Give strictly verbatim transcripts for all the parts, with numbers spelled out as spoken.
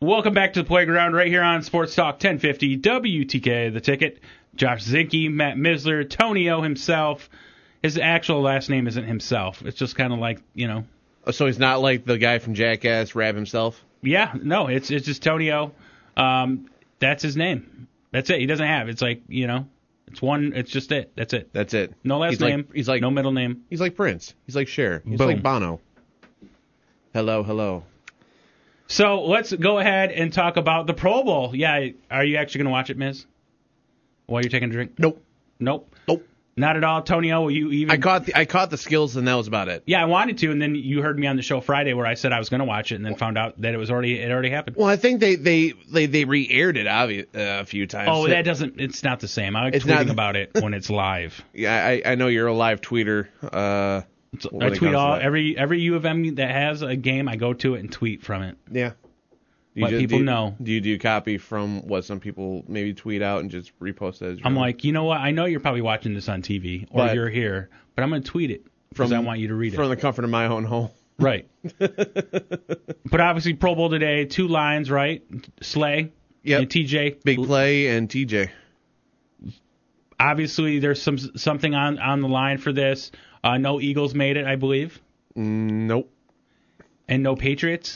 Welcome back to the playground right here on Sports Talk ten fifty W T K, The Ticket. Josh Zinke, Matt Misler, Tony O himself. His actual last name isn't himself. It's just kind of like, you know. Oh, so he's not like the guy from Jackass, Rab himself? Yeah, no, it's it's just Tony O. Um, that's his name. That's it. He doesn't have. It's like, you know, it's one. It's just it. That's it. That's it. No last he's name. Like, he's like no middle name. He's like Prince. He's like Cher. He's Boom. like Bono. Hello, hello. So let's go ahead and talk about the Pro Bowl. Yeah, are you actually going to watch it, Miz? While you're taking a drink? Nope. Nope. Nope. Not at all. Tony O, you even... I caught the I caught the skills, and that was about it. Yeah, I wanted to, and then you heard me on the show Friday where I said I was going to watch it, and then found out that it was already it already happened. Well, I think they they they, they re-aired it obvi- uh, a few times. Oh, that doesn't... It's not the same. I like It's tweeting not- about it when it's live. Yeah, I, I know you're a live tweeter. Uh, It's- when I it tweet comes to all... that. Every every U of M that has a game, I go to it and tweet from it. Yeah. Do you Let just- people do you, know. Do you do you copy from what some people maybe tweet out and just repost it as your I'm own? like, you know what? I know you're probably watching this on T V, or But- you're here, but I'm going to tweet it because From- I want you to read it. From the comfort of my own home. Right. But obviously, Pro Bowl today, two lines, right? Slay Yep. and T J. Big Play and T J. Obviously, there's some something on, on the line for this. Uh, no Eagles made it, I believe. Mm, nope. And no Patriots.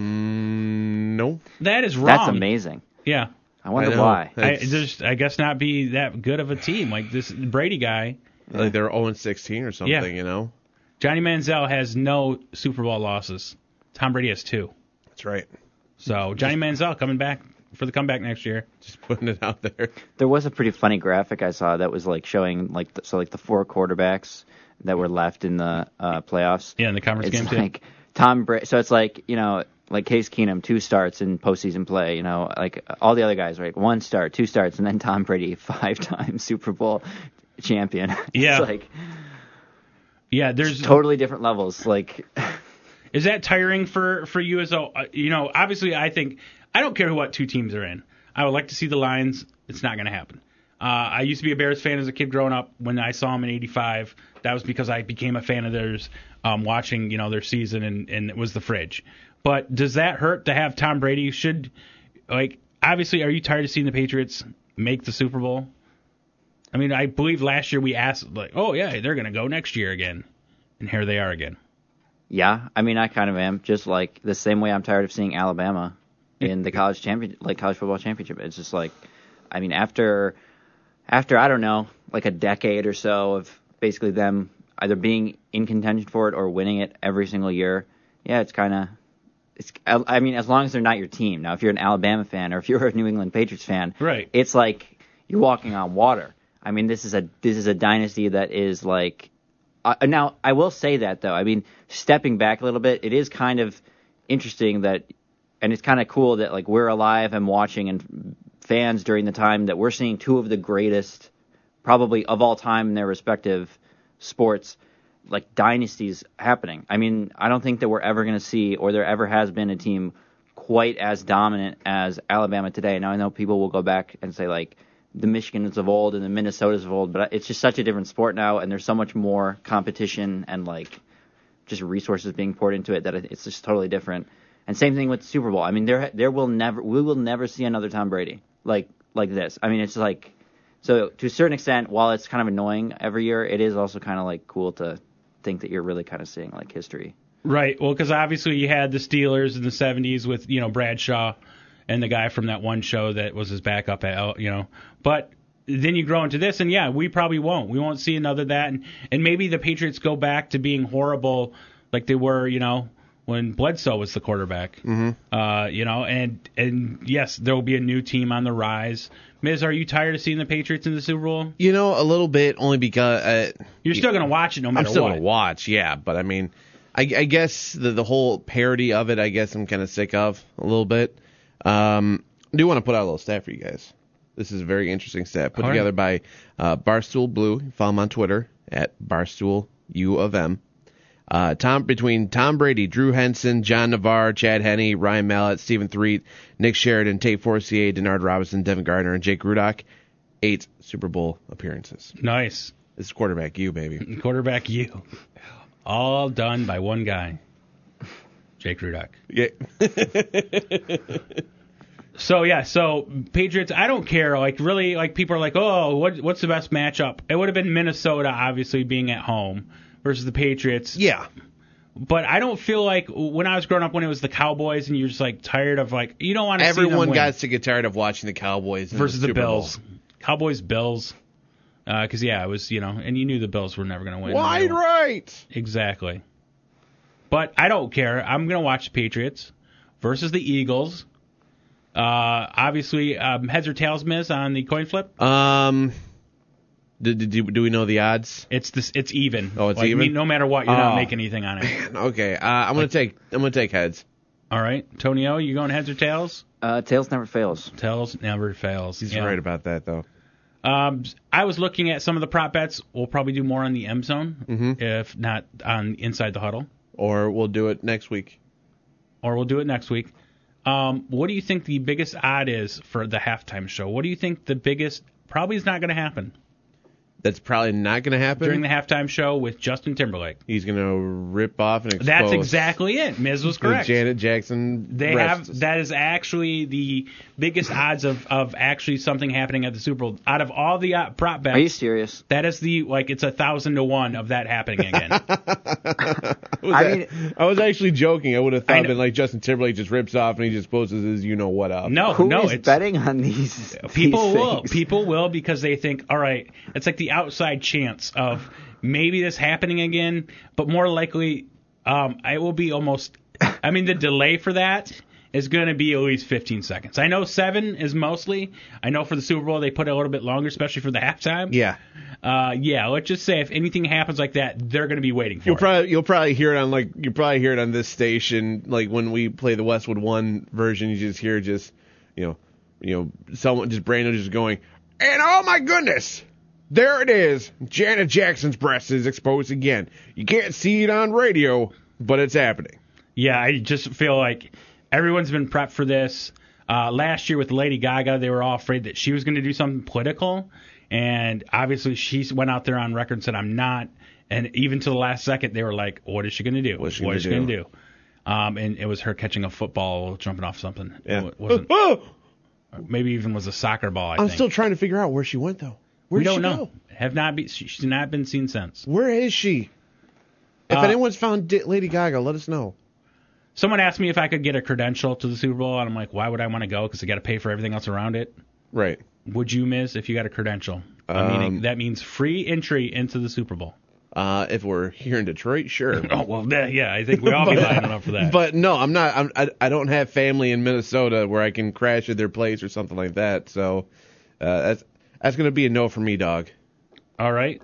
Mm, no. That is wrong. That's amazing. Yeah. I wonder I know. why. I It's- just, I guess not be that good of a team. Like this Brady guy, Like they're oh and sixteen or something, Yeah. you know? Johnny Manziel has no Super Bowl losses. Tom Brady has two. That's right. So Johnny Manziel coming back for the comeback next year. Just putting it out there. There was a pretty funny graphic I saw that was like showing like the, so like the four quarterbacks that were left in the uh, playoffs. Yeah, in the conference It's game too. like Tom Brady. So it's like, you know, like Case Keenum, two starts in postseason play. You know, like all the other guys, right? One start, two starts, and then Tom Brady, five-time Super Bowl champion. Yeah. It's like Yeah, there's totally different levels. Like, Is that tiring for, for you as a, uh, you know, obviously I think, I don't care what two teams are in. I would like to see the Lions. It's not going to happen. Uh, I used to be a Bears fan as a kid growing up. When I saw them in eighty-five, that was because I became a fan of theirs, um, watching, you know, their season, and, and it was the fridge. But does that hurt to have Tom Brady? Should, like, obviously, are you tired of seeing the Patriots make the Super Bowl? I mean, I believe last year we asked, like, oh, yeah, they're going to go next year again. And here they are again. yeah, I mean, I kind of am. Just like the same way I'm tired of seeing Alabama in the college champion, like college football championship. It's just like, I mean, after, after I don't know, like a decade or so of basically them either being in contention for it or winning it every single year. Yeah, it's kind of, it's. I mean, as long as they're not your team. Now, if you're an Alabama fan or if you're a New England Patriots fan, Right. it's like you're walking on water. I mean, this is a this is a dynasty that is like. Uh, now, I will say that though. I mean, stepping back a little bit, it is kind of interesting that, and it's kind of cool that like we're alive and watching and fans during the time that we're seeing two of the greatest, probably of all time in their respective sports, like dynasties happening. I mean, I don't think that we're ever going to see, or there ever has been a team quite as dominant as Alabama today. Now, I know people will go back and say like the Michigans of old and the Minnesotas of old, but it's just such a different sport now, and there's so much more competition and like just resources being poured into it that it's just totally different. And same thing with the Super Bowl. I mean, there there will never we will never see another Tom Brady like like this. I mean, it's like, so to a certain extent, while it's kind of annoying every year, it is also kind of like cool to think that you're really kind of seeing like history. Right. Well, because obviously you had the Steelers in the seventies with, you know, Bradshaw and the guy from that one show that was his backup at, you know. But then you grow into this, and yeah, we probably won't. We won't see another that. And, and maybe the Patriots go back to being horrible like they were, you know, when Bledsoe was the quarterback. Mm-hmm. Uh, you know, and, and yes, there will be a new team on the rise. Miz, are you tired of seeing the Patriots in the Super Bowl? You know, a little bit, only because... Uh, You're still going to watch it no matter I'm still what. going to watch, yeah. But, I mean, I, I guess the, the whole parody of it, I guess I'm kind of sick of a little bit. Um, I do want to put out a little stat for you guys. This is a very interesting stat put All together right. by uh, Barstool Blue. Follow him on Twitter at Barstool U of M. Uh, Tom between Tom Brady, Drew Henson, John Navarre, Chad Henne, Ryan Mallett, Stephen Threet, Nick Sheridan, Tate Forcier, Denard Robinson, Devin Gardner, and Jake Rudock, eight Super Bowl appearances. Nice. This is quarterback you, baby. Quarterback you. All done by one guy. Jake Rudock. Yeah. So yeah, so Patriots. I don't care. Like really, like people are like, oh, what, what's the best matchup? It would have been Minnesota, obviously being at home versus the Patriots. Yeah. But I don't feel like when I was growing up, when it was the Cowboys, and you're just like tired of like you don't want to see them Everyone win. got to get tired of watching the Cowboys in versus the, the Super Bills. Bowl. Cowboys, Bills. Because, uh, yeah, it was, you know, and you knew the Bills were never going to win. Wide right. Exactly. But I don't care. I'm going to watch the Patriots versus the Eagles. Uh, obviously, um, heads or tails, Miz, on the coin flip? Um, do, do, do we know the odds? It's this. It's even. Oh, it's like, even? No matter what, you're not Oh. making anything on it. Okay, uh, I'm gonna take I'm gonna take heads. All right. Tonio, you going heads or tails? Uh, tails never fails. Tails never fails. He's Yeah. right about that though. Um, I was looking at some of the prop bets. We'll probably do more on the M zone, Mm-hmm. if not on Inside the Huddle. Or we'll do it next week. Or we'll do it next week. Um, what do you think the biggest odd is for the halftime show? What do you think the biggest probably is not going to happen That's probably not gonna happen during the halftime show with Justin Timberlake? He's gonna rip off and expose. That's exactly it. Miz was the correct. Janet Jackson. They breasts. have that is actually the biggest odds of, of actually something happening at the Super Bowl. Out of all the uh, prop bets, Are you serious? that is the like it's a thousand to one of that happening again. Was I that- mean- I was actually joking. I would have I thought know. that like Justin Timberlake just rips off and he just poses his you know what up. No, Who no, is it's betting on these? people these will. things? People will because they think, all right, it's like the outside chance of maybe this happening again, but more likely, um, it will be almost. I mean, the delay for that is going to be at least fifteen seconds. I know seven is mostly. I know for the Super Bowl they put it a little bit longer, especially for the halftime. Yeah. Uh, yeah. Let's just say if anything happens like that, they're going to be waiting for You'll it. probably you'll probably hear it on like you'll probably hear it on this station like when we play the Westwood One version. You just hear just you know you know someone just Brandon just going and oh my goodness. There it is. Janet Jackson's breast is exposed again. You can't see it on radio, but it's happening. Yeah, I just feel like everyone's been prepped for this. Uh, last year with Lady Gaga, they were all afraid that she was going to do something political, and obviously she went out there on record and said, I'm not. And even to the last second, they were like, what is she going to do? What's she what gonna is she do? going to do? Um, and it was her catching a football, jumping off something. Yeah. It wasn't, Oh, maybe even was a soccer ball, I I'm think. still trying to figure out where she went though. Where we did don't she know. go? Have not be, she, she's not been seen since. Where is she? If Uh, anyone's found Di- Lady Gaga, let us know. Someone asked me if I could get a credential to the Super Bowl, and I'm like, why would I want to go? Because I got to pay for everything else around it. Right. Would you, Miz, if you got a credential? I Um, mean, that means free entry into the Super Bowl. Uh, if we're here in Detroit, sure. Oh well, that, yeah, I think we all be lining up for that. But no, I'm not. I'm, I I don't have family in Minnesota where I can crash at their place or something like that. So uh, that's that's gonna be a no for me, dog. All right,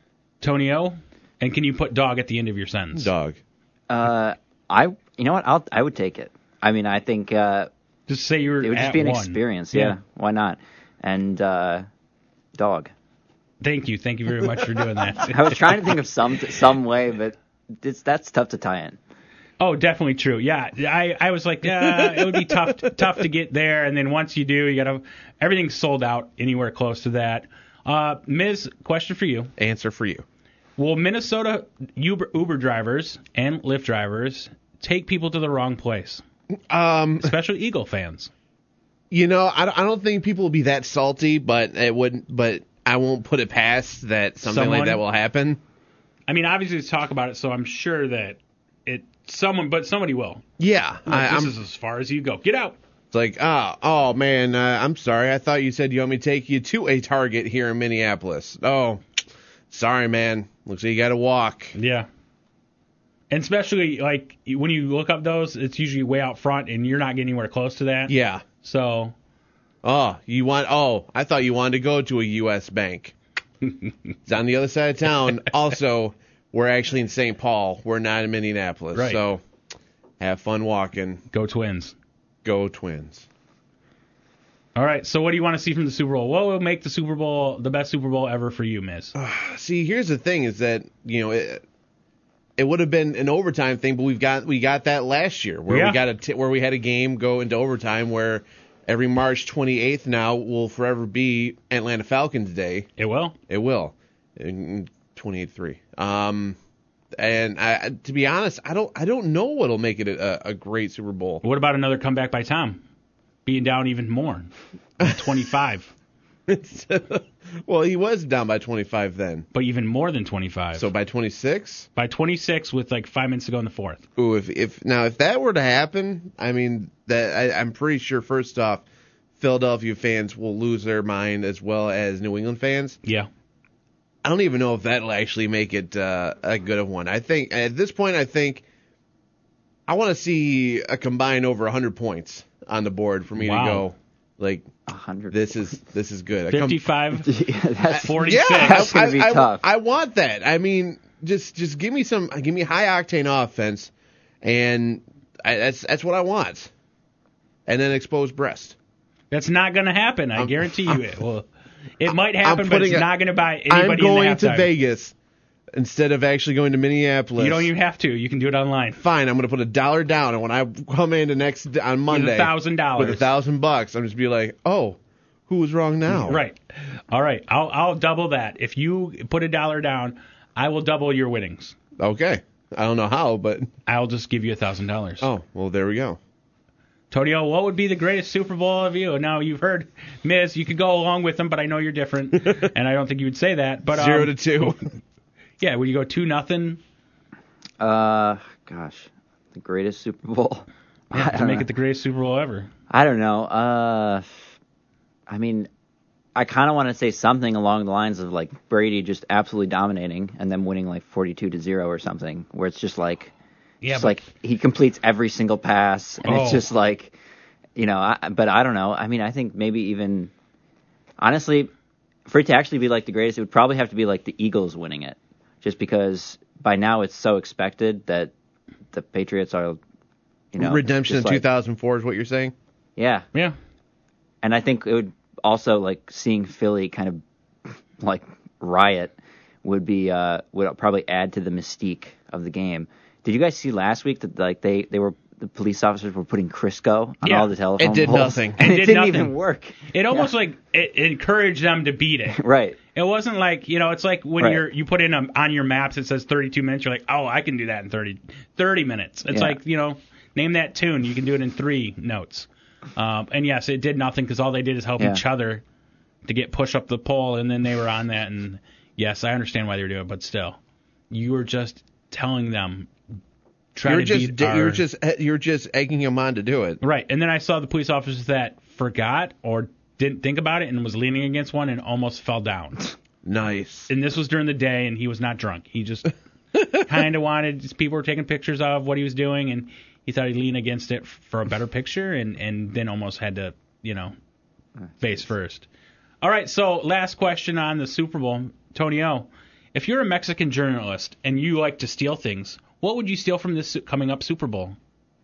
Tonio, and can you put dog at the end of your sentence? Dog. Uh, I, you know what? I'll, I would take it. I mean, I think uh, Just say you're. it would just at be an one. experience. Yeah. Why not? And uh, dog. Thank you, thank you very much for doing that. I was trying to think of some some way, but it's, that's tough to tie in. Oh, definitely true. Yeah, I, I was like, yeah, it would be tough tough to get there, and then once you do, you gotta everything's sold out anywhere close to that. Uh, Miz, question for you: Answer for you. will Minnesota Uber, Uber drivers and Lyft drivers take people to the wrong place, Um, especially Eagle fans? you know, I, don't- I don't think people will be that salty, but it wouldn't. But I won't put it past that something Someone- like that will happen. I mean, obviously, let's talk about it, so I'm sure that it someone, but somebody will. Yeah, Like, I, this I'm. is as far as you go. Get out. It's like, oh, oh man, uh, I'm sorry. I thought you said you want me to take you to a Target here in Minneapolis. Oh, sorry, man. Looks like you got to walk. Yeah. And especially like when you look up those, it's usually way out front, and you're not getting anywhere close to that. Yeah. So Oh, you want? Oh, I thought you wanted to go to a U S bank. It's on the other side of town. Also, we're actually in Saint Paul. We're not in Minneapolis. Right. So, have fun walking. go Twins. Go Twins. All right. So what do you want to see from the Super Bowl? What will make the Super Bowl the best Super Bowl ever for you, Miz? See, here's the thing: is that you know it, it would have been an overtime thing, but we've got we got that last year where Yeah. we got a t- where we had a game go into overtime where every March twenty-eighth now will forever be Atlanta Falcons Day. It will. It will. In twenty-eight three. Um, And I, to be honest, I don't I don't know what'll make it a, a great Super Bowl. What about another comeback by Tom, being down even more, twenty-five? Well, he was down by twenty-five then. But even more than twenty-five. So by twenty-six? By twenty-six with like five minutes to go in the fourth. Ooh, if if now if that were to happen, I mean that I, I'm pretty sure first off, Philadelphia fans will lose their mind as well as New England fans. Yeah. I don't even know if that'll actually make it uh, a good of one. I think at this point, I think I want to see a combined over one hundred points on the board for me Wow. to go. Like one hundred. this is this is good. I come- fifty-five, Yeah, that's, forty-six. Yeah, That's gonna I, be I- tough. I want that. I mean, just just give me some, give me high octane offense, and I, that's that's what I want. And then exposed breast. That's not going to happen. I I'm- guarantee you it will. It might I'm happen, but putting it's a- not going to buy I'm anybody going in the to halftime. Vegas instead of actually going to Minneapolis. You don't even have to. You can do it online. Fine, I'm going to put a dollar down, and when I come in the next on Monday thousand dollars. with a thousand bucks, I'm just be like, oh, who was wrong now? Right. All right. I'll I'll double that. If you put a dollar down, I will double your winnings. Okay. I don't know how, but I'll just give you a thousand dollars. oh, well, there we go. Tonio, what would be the greatest Super Bowl of you? Now you've heard Miz. You could go along with him, but I know you're different, and I don't think you would say that. But Zero um, to two. yeah, would you go two nothing? Uh, gosh, the greatest Super Bowl. Yeah, I to don't make know. it the greatest Super Bowl ever. I don't know. Uh, I mean, I kind of want to say something along the lines of like Brady just absolutely dominating and then winning like forty-two to zero or something, where it's just like, Yeah, just but- like he completes every single pass, and Oh. it's just like, you know. I, but I don't know. I mean, I think maybe even honestly, for it to actually be like the greatest, it would probably have to be like the Eagles winning it, just because by now it's so expected that the Patriots are, you know, Redemption in just like- two thousand four is what you're saying? Yeah, Yeah. and I think it would also like seeing Philly kind of like riot would be uh, would probably add to the mystique of the game. Did you guys see last week that like they, they were the police officers were putting Crisco on Yeah. all the telephone It did poles? nothing. and It it, did didn't nothing. even work. It almost like it encouraged them to beat it. Right. It wasn't like, you know, it's like when Right. you're you put in a, on your maps it says thirty-two minutes. You're like, oh, I can do that in thirty, thirty minutes. It's Yeah. like, you know, name that tune. You can do it in three notes. Um, and yes, it did nothing because all they did is help Yeah. each other to get push up the pole, and then they were on that. And yes, I understand why they were doing it, but still, you were just telling them. Try You're to just beat our- you're just you're just egging him on to do it. Right, and then I saw the police officers that forgot or didn't think about it and was leaning against one and almost fell down. Nice. And this was during the day, and he was not drunk. He just kind of wanted people were taking pictures of what he was doing, and he thought he'd lean against it for a better picture, and and then almost had to, you know, face first. All right, so last question on the Super Bowl, Tonio. If you're a Mexican journalist and you like to steal things, what would you steal from this coming up Super Bowl?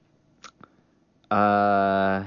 Uh,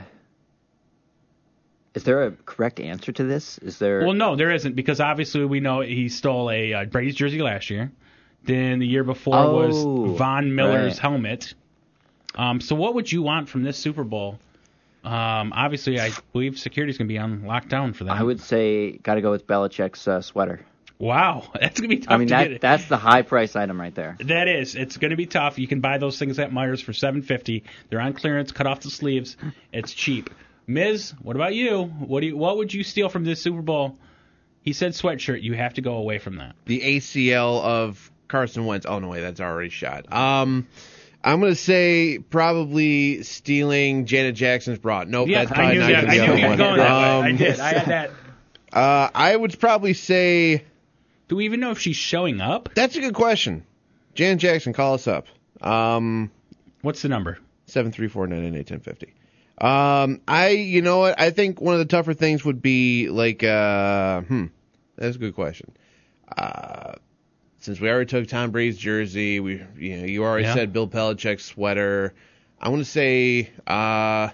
is there a correct answer to this? Is there? Well, no, there isn't, because obviously we know he stole a uh, Brady's jersey last year. Then the year before Oh, was Von Miller's right. helmet. Um, so what would you want from this Super Bowl? Um, obviously, I believe security's going to be on lockdown for that. I would say got to go with Belichick's uh, sweater. Wow, that's going to be tough I mean to that get. that's the high price item right there. That is. It's going to be tough. You can buy those things at Myers for seven fifty. They're on clearance, cut off the sleeves. It's cheap. Miz, what about you? What do you, what would you steal from this Super Bowl? He said sweatshirt. You have to go away from that. The A C L of Carson Wentz. Oh no, wait, that's already shot. Um, I'm gonna say probably stealing Janet Jackson's bra. Nope, Yeah, that's I probably knew not that. gonna I be knew the you were one. going that way. I Um, did. I had that. Uh, I would probably say Do we even know if she's showing up? that's a good question. Janet Jackson, call us up. Um, What's the number? seven three four nine nine eight ten fifty. Um, I, you know what? I think one of the tougher things would be like, uh, hmm, that's a good question. Uh, since we already took Tom Brady's jersey, we, you know, you already Yeah. said Bill Belichick's sweater. I want to say, uh,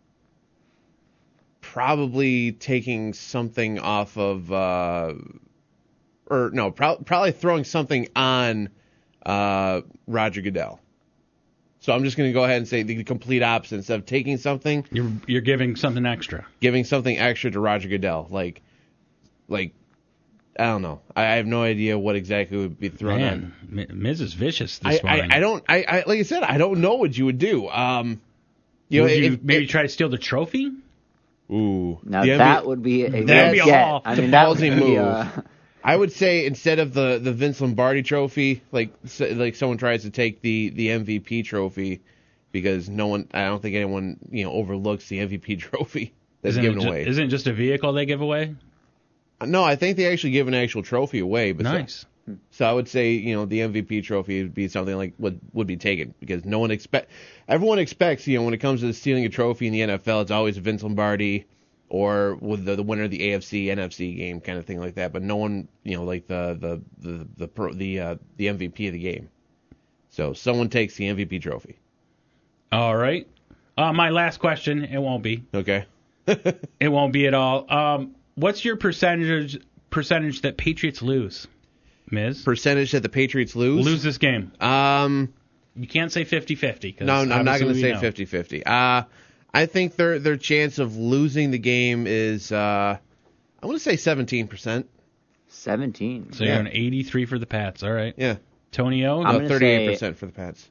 probably taking something off of, uh, or no, pro- probably throwing something on, uh, Roger Goodell. So I'm just going to go ahead and say the complete opposite. Instead of taking something, You're you're giving something extra. giving something extra to Roger Goodell, like, like I don't know. I, I have no idea what exactly would be thrown Man, on. M- Miz is vicious I, this I, morning. I don't. I, I like I said, I don't know what you would do. Um, you Would know, you if- maybe if- try to steal the trophy? Ooh, Now the N B A that would be a That'd weird be a get. haul. I It's a mean, that would ballsy be, move. uh, I would say instead of the, the Vince Lombardi trophy, like s- like someone tries to take the, the M V P trophy, because no one, I don't think anyone you know overlooks the M V P trophy that's Isn't given it ju- away. Isn't it just a vehicle they give away? No, I think they actually give an actual trophy away. But so- Nice. So I would say, you know, the M V P trophy would be something like what would be taken, because no one expect, everyone expects, you know, when it comes to stealing a trophy in the N F L, it's always Vince Lombardi or with the, the winner of the A F C N F C game kind of thing like that. But no one, you know, like the the the the pro, the uh, the M V P of the game. So someone takes the M V P trophy. All right. Uh, my last question. It won't be. Okay. It won't be at all. Um, what's your percentage percentage that Patriots lose, Miz? Percentage that the Patriots lose? Lose this game. Um. You can't say fifty-fifty. 'cause No, no, I'm not going to obviously we say know. fifty-fifty. Uh, I think their their chance of losing the game is, uh, I want to say seventeen percent. seventeen. So Yeah. you're an eighty-three for the Pats. All right. Yeah. Tony O? I'm No, gonna thirty-eight percent for the Pats.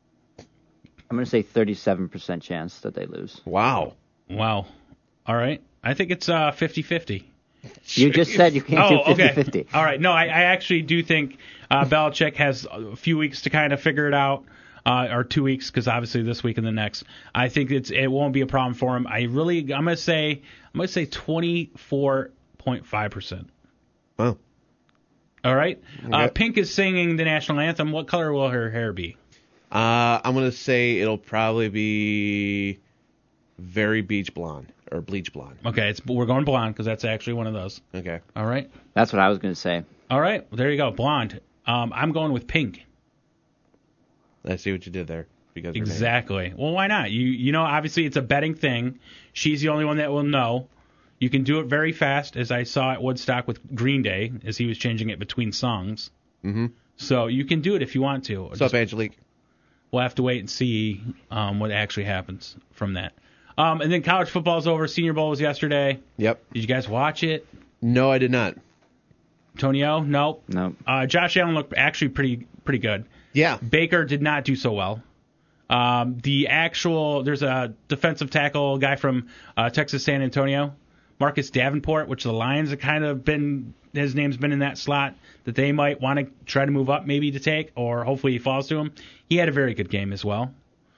I'm going to say thirty-seven percent chance that they lose. Wow. Wow. All right. I think it's uh, fifty-fifty. You just said you can't Oh, do okay. fifty-fifty. All right. No, I, I actually do think uh, Belichick has a few weeks to kind of figure it out, uh, or two weeks, because obviously this week and the next. I think it's it won't be a problem for him. I really, I'm gonna say, I'm gonna say twenty-four point five percent. Wow. All right. Uh, Okay. Pink is singing the national anthem. What color will her hair be? Uh, I'm going to say it'll probably be very beach blonde or bleach blonde. Okay, it's we're going blonde because that's actually one of those. Okay. All right. That's what I was going to say. All right. Well, there you go. Blonde. Um, I'm going with pink. I see what you did there. Because her name. Exactly. Well, why not? You you know, obviously it's a betting thing. She's the only one that will know. You can do it very fast, as I saw at Woodstock with Green Day, as he was changing it between songs. Mm-hmm. So you can do it if you want to. What's up, Angelique? We'll have to wait and see um, what actually happens from that. Um, and then college football's over. Senior Bowl was yesterday. Yep. Did you guys watch it? No, I did not. Tonio? Nope. No. Uh, Josh Allen looked actually pretty pretty good. Yeah. Baker did not do so well. Um, the actual, there's a defensive tackle guy from uh, Texas San Antonio, Marcus Davenport, which the Lions have kind of been, his name's been in that slot that they might want to try to move up maybe to take, or hopefully he falls to him. He had a very good game as well.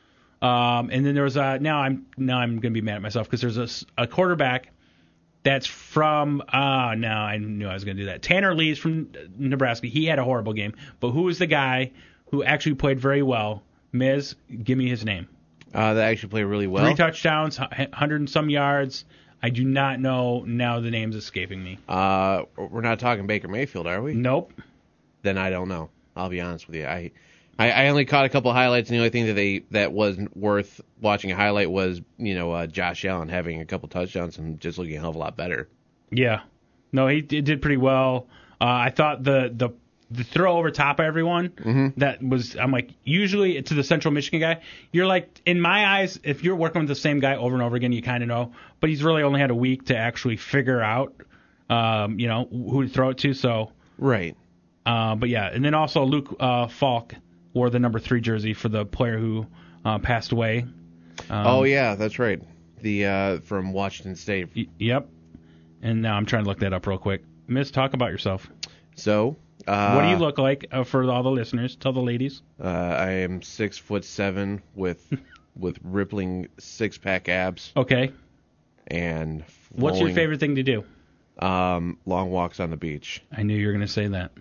Um, and then there was a, now I'm now I'm going to be mad at myself because there's a, s- a quarterback that's from, uh, no, I knew I was going to do that. Tanner Lee's from Nebraska. He had a horrible game. But who was the guy who actually played very well? Miz, give me his name. Uh, that actually played really well. Three touchdowns, one hundred and some yards. I do not know. Now the name's escaping me. Uh, we're not talking Baker Mayfield, are we? Nope. Then I don't know. I'll be honest with you. I, I, I only caught a couple highlights, and the only thing that they that wasn't worth watching a highlight was, you know, uh, Josh Allen having a couple touchdowns and just looking a hell of a lot better. Yeah. No, he d- did pretty well. Uh, I thought the, the the throw over top of everyone, Mm-hmm. that was, I'm like, usually to the Central Michigan guy, you're like, in my eyes, if you're working with the same guy over and over again, you kind of know. But he's really only had a week to actually figure out, um, you know, who to throw it to. So, Right. uh, but yeah. And then also Luke uh, Falk wore the number three jersey for the player who uh, passed away. Um, oh yeah, that's right. The uh, from Washington State. y- yep. And now I'm trying to look that up real quick. Miss, talk about yourself. So. Uh, What do you look like uh, for all the listeners? Tell the ladies. Uh, I am six foot seven with with rippling six pack abs Okay. and What's your flowing, favorite thing to do? Um, long walks on the beach. I knew you were going to say that.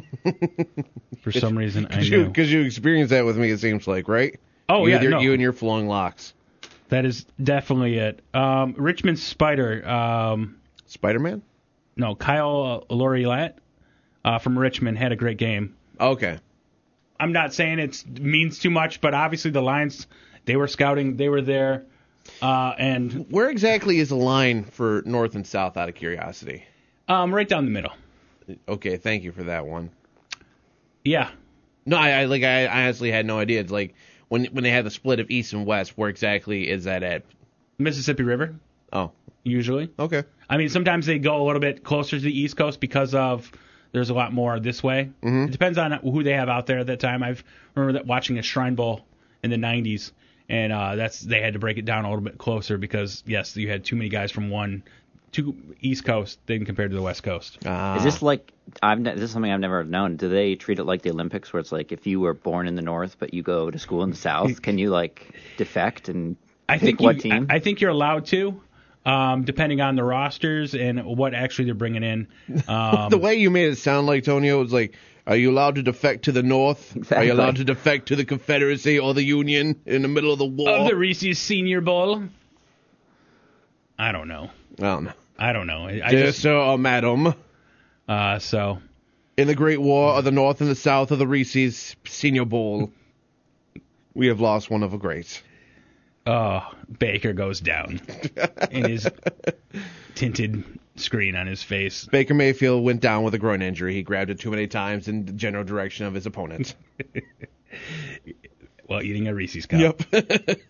For some reason, I Because you, knew. 'cause you experienced that with me, it seems like, right? Oh, you yeah, and your, no. you and your flowing locks. That is definitely it. Um, Richmond Spider. Um, Spider Man. no, Kyle Laurilat uh, from Richmond had a great game. Okay. I'm not saying it means too much, but obviously the Lions, they were scouting, they were there, uh, and Where exactly is the line for north and south? Out of curiosity. um, right down the middle. Okay, thank you for that one. Yeah. No, I, I like I, I honestly had no idea. It's like when when they had the split of east and west. Where exactly is that at? Mississippi River. Oh, usually. Okay. I mean, sometimes they go a little bit closer to the East Coast because of there's a lot more this way. Mm-hmm. It depends on who they have out there at that time. I remember that watching a Shrine Bowl in the nineties, and uh, that's they had to break it down a little bit closer because, yes, you had too many guys from one, two East Coast than compared to the West Coast. Uh, Is this like I've ne- this is something I've never known? Do they treat it like the Olympics, where it's like if you were born in the North but you go to school in the South, can you like defect and I pick think what you, team? I, I think you're allowed to, um, depending on the rosters and what actually they're bringing in. Um, the way you made it sound like, Tonio, was like, are you allowed to defect to the North? Are Exactly. you allowed to defect to the Confederacy or the Union in the middle of the war? of the Reese's Senior Bowl. I don't know. I don't know. I don't know. I I Dear just, sir or madam, uh, so in the Great War of the North and the South of the Reese's Senior Bowl, we have lost one of a great. oh, Baker goes down in his tinted screen on his face. Baker Mayfield went down with a groin injury. He grabbed it too many times in the general direction of his opponent. While eating a Reese's cup. Yep.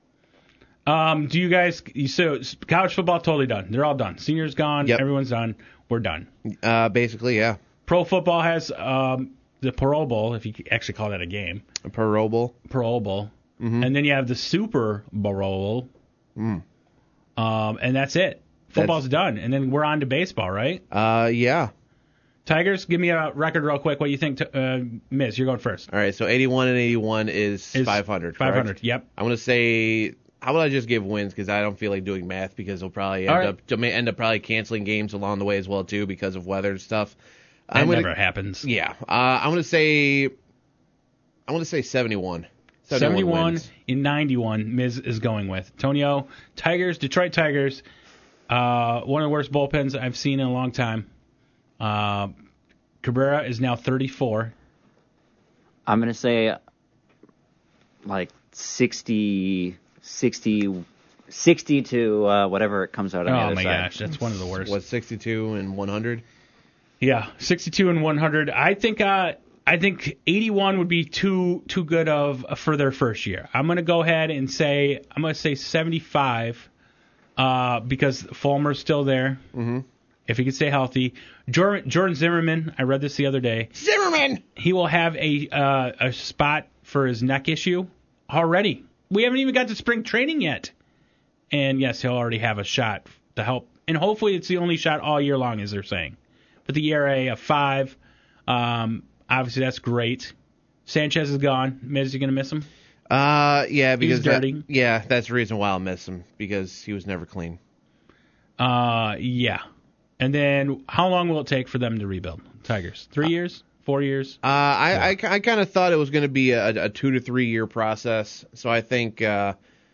Um, do you guys? So college football totally done. They're all done. Seniors gone. Yep. Everyone's done. We're done. uh, basically, yeah. Pro football has um, the Pro Bowl, if you could actually call that a game. A Pro Bowl. Pro Bowl. Mm-hmm. And then you have the Super Bowl. Mm. Um, and that's it. Football's done. And then we're on to baseball, right? Uh, yeah. Tigers, give me a record real quick. What do you think, to, uh, Miz? You're going first. All right, so eighty-one and eighty-one is, Is five hundred. five correct? hundred, yep. I'm going to say, how about I just give wins, because I don't feel like doing math, because they'll probably All end right. up they may end up probably canceling games along the way as well, too, because of weather and stuff. That I'm gonna, never happens. Yeah. Uh, I'm going to say, I'm going to say seventy-one. seventy-one wins. in ninety-one, Miz is going with. Tonio, Tigers, Detroit Tigers, uh, one of the worst bullpens I've seen in a long time. Uh, Cabrera is now thirty-four. I'm gonna say like sixty, sixty, sixty to uh, whatever it comes out on the Oh other my side. gosh, that's one of the worst. What, sixty-two and one hundred? Yeah, sixty-two and one hundred. I think uh, I think eighty-one would be too too good of for their first year. I'm gonna go ahead and say I'm gonna say seventy-five uh, because Fulmer's still there. Mm-hmm. If he could stay healthy. Jordan, Jordan Zimmerman, I read this the other day. Zimmerman! He will have a uh, a spot for his neck issue already. We haven't even got to spring training yet. And yes, he'll already have a shot to help. And hopefully it's the only shot all year long, as they're saying. But the E R A of five, um, obviously that's great. Sanchez is gone. Miz, you going to miss him? Uh, yeah, because that- dirty. yeah, that's the reason why I'll miss him, because he was never clean. Uh, yeah. And then how long will it take for them to rebuild? Tigers? Three years? Four years? Uh, I, I, I kind of thought it was going to be a, a two to three year process. So I think uh,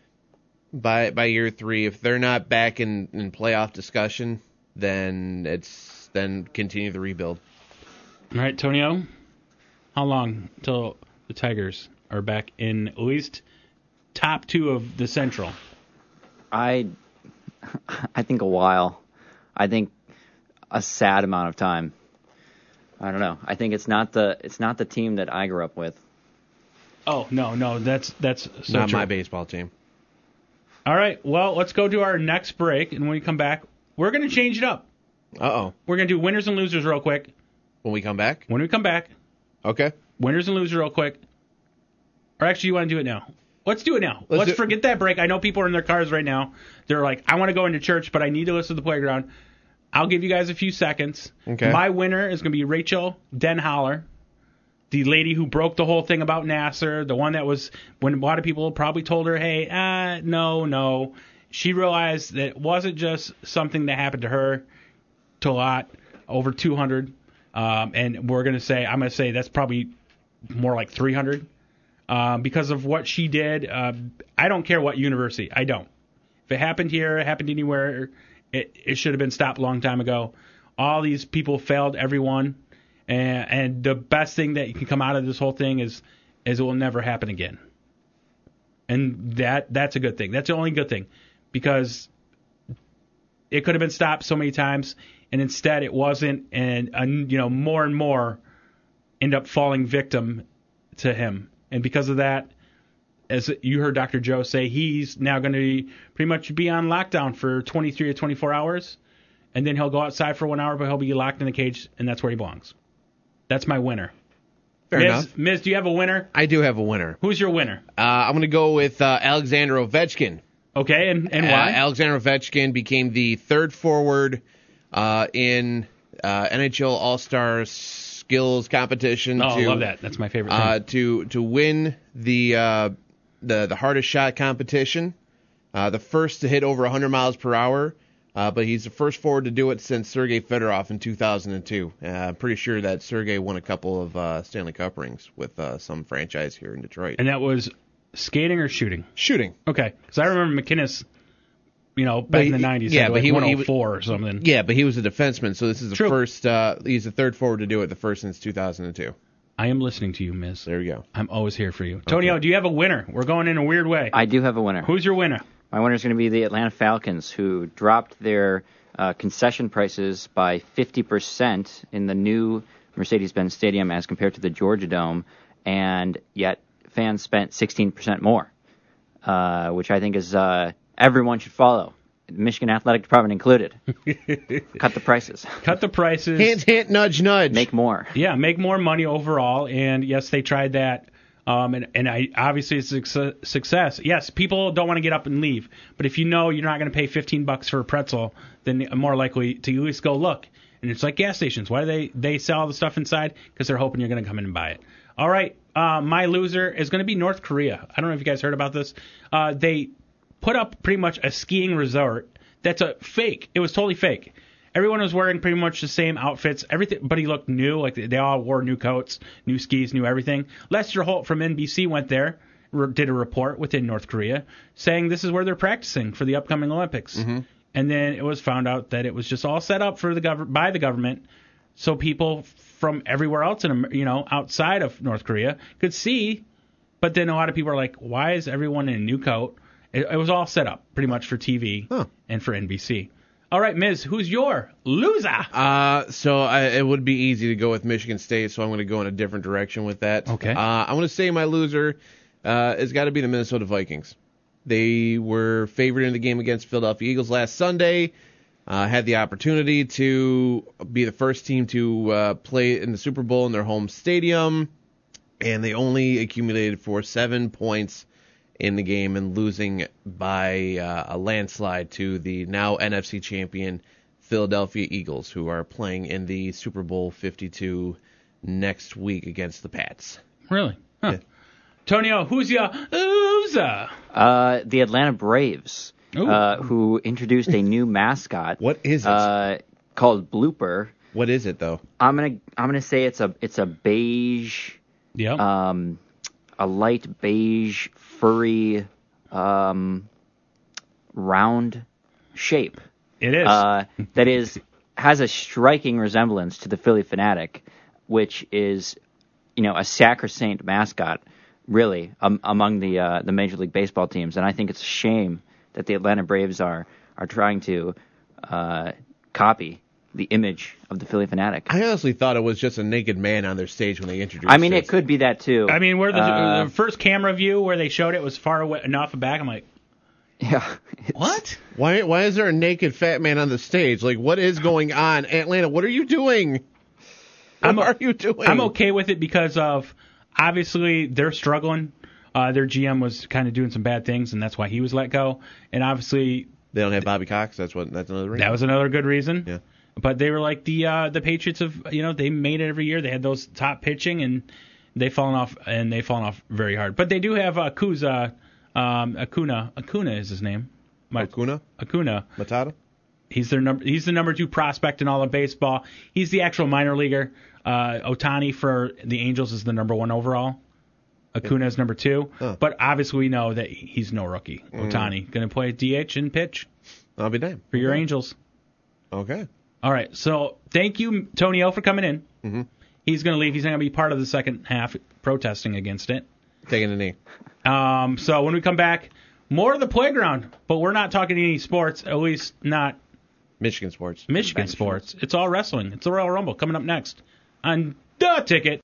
by by year three, if they're not back in, in playoff discussion, then it's then continue the rebuild. All right, Tonio, how long until the Tigers are back in at least top two of the Central? I, I think a while. I think a sad amount of time. I don't know. I think it's not the it's not the team that I grew up with. Oh, no, no, that's that's so not true. my baseball team. All right, well, let's go to our next break, and when we come back, we're going to change it up. Uh oh. We're going to do winners and losers real quick. When we come back? When we come back, Okay. winners and losers real quick. Or actually, you want to do it now? Let's do it now. Let's Let's, do- forget that break. I know people are in their cars right now. They're like, I want to go into church, but I need to listen to the playground. I'll give you guys a few seconds. Okay. My winner is going to be Rachel Denholler, the lady who broke the whole thing about Nasser, the one that was, when a lot of people probably told her, hey, uh, no, no. She realized that it wasn't just something that happened to her, to a lot, over two hundred. Um, and we're going to say, I'm going to say that's probably more like three hundred. Um, because of what she did. Uh, I don't care what university. I don't. If it happened here, it happened anywhere, it, it should have been stopped a long time ago. All these people failed everyone. And, and the best thing that can come out of this whole thing is is it will never happen again. And that that's a good thing. That's the only good thing. Because it could have been stopped so many times, and instead it wasn't. And, and you know, more and more end up falling victim to him. And because of that, as you heard Doctor Joe say, he's now going to be pretty much be on lockdown for twenty-three to twenty-four hours, and then he'll go outside for one hour, but he'll be locked in the cage, and that's where he belongs. That's my winner. Fair Miz, enough. Miz, do you have a winner? I do have a winner. Who's your winner? Uh, I'm going to go with uh, Alexander Ovechkin. Okay, and, and Uh, why? Alexander Ovechkin became the third forward uh, in uh, N H L All-Star skills competition. oh, to, I love that. That's my favorite thing. Uh, to to win the uh, the the hardest shot competition, uh, the first to hit over one hundred miles per hour. Uh, but he's the first forward to do it since Sergei Fedorov in two thousand two. Uh, I'm pretty sure that Sergei won a couple of uh, Stanley Cup rings with uh, some franchise here in Detroit. and that was skating or shooting? Shooting. Okay, because I remember McInnes, you know, back he- in the nineties, yeah, had but like he- one he oh was- four or something. Yeah, but he was a defenseman, so this is the True. first. Uh, he's the third forward to do it, the first since two thousand two. I am listening to you, Miz. There we go. I'm always here for you. Tonio, do you have a winner? We're going in a weird way. I do have a winner. Who's your winner? My winner is going to be the Atlanta Falcons, who dropped their uh, concession prices by fifty percent in the new Mercedes-Benz Stadium as compared to the Georgia Dome, and yet fans spent sixteen percent more, uh, which I think is uh, everyone should follow, Michigan Athletic Department included. Cut the prices. Cut the prices. Hint, hint, nudge, nudge. Make more. Yeah, make more money overall. And yes, they tried that. Um, and, and I obviously it's a success- success. Yes, people don't want to get up and leave. But if you know you're not going to pay fifteen bucks for a pretzel, then you're more likely to at least go look. And it's like gas stations. Why do they, they sell all the stuff inside? Because they're hoping you're going to come in and buy it. All right, uh, my loser is going to be North Korea. I don't know if you guys heard about this. Uh, they put up pretty much a skiing resort that's a fake. It was totally fake. Everyone was wearing pretty much the same outfits. Everything, but he looked new. Like they all wore new coats, new skis, new everything. Lester Holt from N B C went there, re- did a report within North Korea, saying this is where they're practicing for the upcoming Olympics. Mm-hmm. And then it was found out that it was just all set up for the gov- by the government, so people from everywhere else in Am- you know outside of North Korea could see. But then a lot of people are like, why is everyone in a new coat? It, it was all set up pretty much for T V Huh. and for N B C. All right, Miz, who's your loser? Uh, so I, it would be easy to go with Michigan State, so I'm going to go in a different direction with that. Okay. Uh, I'm going to say my loser uh, has got to be the Minnesota Vikings. They were favored in the game against Philadelphia Eagles last Sunday. Uh, had the opportunity to be the first team to uh, play in the Super Bowl in their home stadium, and they only accumulated for seven points in the game and losing by uh, a landslide to the now N F C champion Philadelphia Eagles, who are playing in the Super Bowl fifty-two next week against the Pats. Really? Huh. Yeah. Tonio, who's your loser? Uh, the Atlanta Braves, Ooh. uh, who introduced a new mascot. What is it? Uh, called Blooper. What is it, though? I'm gonna I'm gonna say it's a it's a beige, Yep. um, a light beige, furry, um, round shape. it is. Uh, that is has a striking resemblance to the Philly Fanatic, which is, you know, a sacrosanct mascot, really, um, among the uh, the Major League Baseball teams. And I think it's a shame that the Atlanta Braves are are trying to uh, copy the image of the Philly Fanatic. I honestly thought it was just a naked man on their stage when they introduced I mean, this. it could be that too. I mean, where the, Uh, the first camera view where they showed it was far away, enough back. I'm like, yeah. It's- what? Why Why is there a naked fat man on the stage? Like, what is going on? Atlanta, what are you doing? What I'm- are you doing? I'm okay with it because of obviously they're struggling. Uh, their G M was kind of doing some bad things, and that's why he was let go. And obviously They don't have Bobby Cox. That's what. That's another reason. that was another good reason. Yeah. But they were like the uh, the Patriots of you know they made it every year. They had those top pitching and they've fallen off and they've fallen off very hard. But they do have uh, Kuza, um, Acuna. Acuna is his name. My, Acuna Acuna. Matata. He's their number. He's the number two prospect in all of baseball. He's the actual minor leaguer. Uh, Otani for the Angels is the number one overall. Acuna is number two. Huh. But obviously we know that he's no rookie. Mm. Otani going to play D H and pitch I'll be damned. for your Okay. Angels. Okay. All right. So thank you, Tonio, for coming in. Mm-hmm. He's going to leave. He's not going to be part of the second half protesting against it. Taking a knee. Um, so when we come back, more of the playground. But we're not talking any sports, at least not Michigan sports. Michigan sports. It's all wrestling. It's the Royal Rumble coming up next on The Ticket.